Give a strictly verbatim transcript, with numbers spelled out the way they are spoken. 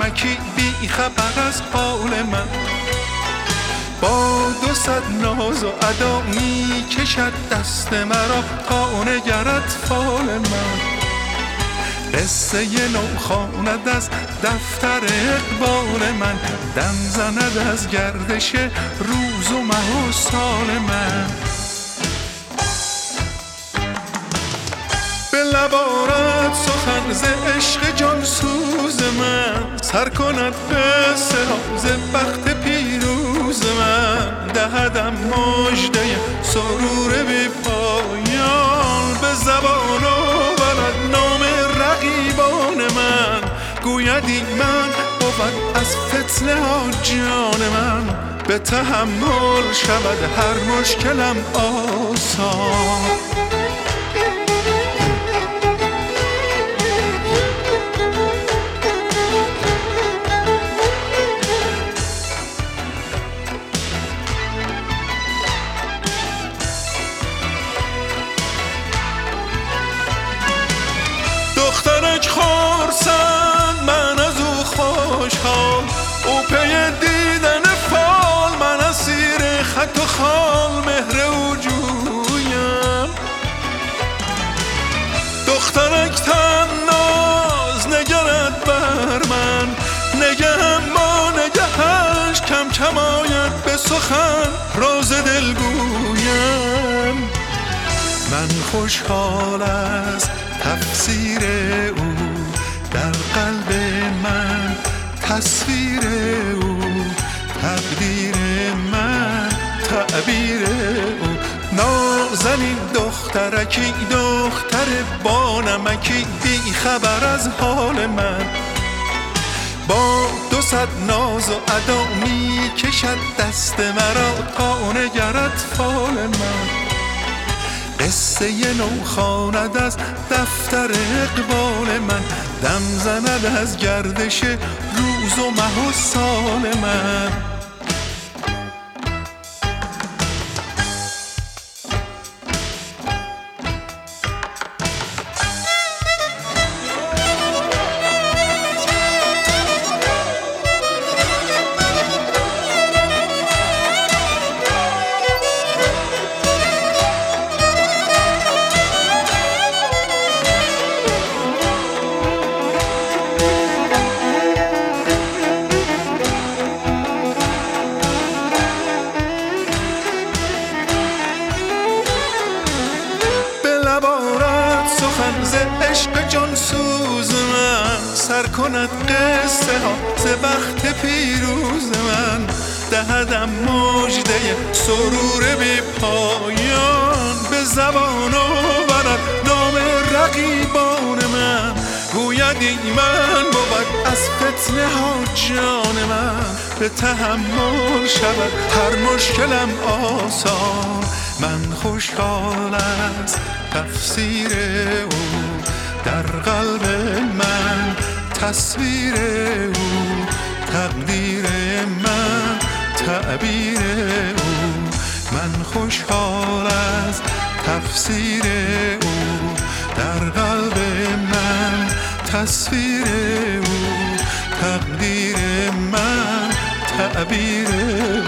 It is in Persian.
نمکی بی خبر از حال من، با دو صد ناز و ادا می کشد دست مرا تا نگرد فال من. قصه نو خواند از دفتر اقبال من، دم زند از گردش روز و ماه و سال من. به لب آرد سخن ز عشق جان سوز من، سر کند قصه ها ز بخت پیروز من. دهدم مژده سرور بی پایان، به زبان آورد نام رقیبان من. گوید این من بود از فتنه ها جان من، به تحمل شود هر مشکلم آسان. دخترک خورسند من از او خوشحال، او پی دیدن فال من اسیر خط و خال مهر او جویم. دخترک تناز نگرد بر من، نگهم با نگهش کم کم آید به سخن راز دل گویم. من خوشحال از تفسیر او در قلب من، تصویر او تقدیر من، تعبیر او. نازنین دخترکی دختر بانمکی بی خبر از حال من، با دو صد ناز و ادا می کشد دست مرا تا نگرد فال من. قصه نو خواند از دفتر اقبال من، دم زند از گردش روز و ماه و سال من. سخن ز عشق جان سوز من، سر کند قصه ها ز بخت پیروز من. دهدم مژده سرور بی پایان، به زبان آورد نام رقیبان من. گوید این من بود از فتنه ها جان من، به تحمل شود هر مشکلم آسان. من خوشحال از تفسیر او در قلب من، تصویر او تقدیر من، تعبیر او. من خوشحال از تفسیر او در قلب من، تصویر او تقدیر من، تعبیر